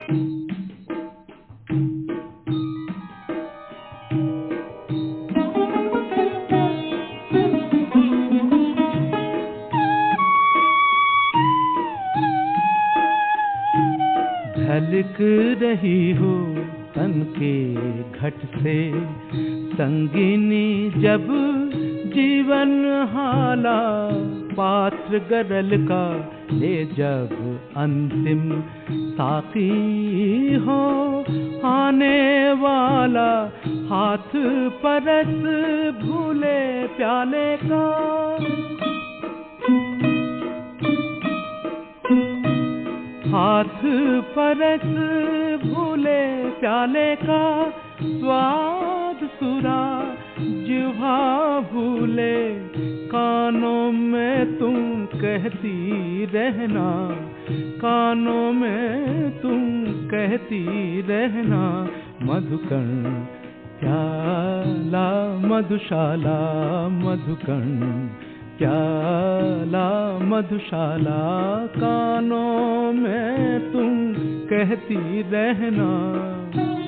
झलक रही हो तन के घट से संगिनी जब जीवन हाला, पात्र गरल का ले जब अंतिम साकी हो आने वाला, हाथ परस भूले प्याले का, हाथ परस भूले प्याले का, स्वाद सुरा जिह्वा भूले, कानों में तुम कहती रहना, कानों में तुम कहती रहना, मधुकण प्याला मधुशाला, मधुकण प्याला मधुशाला, कानों में तुम कहती रहना।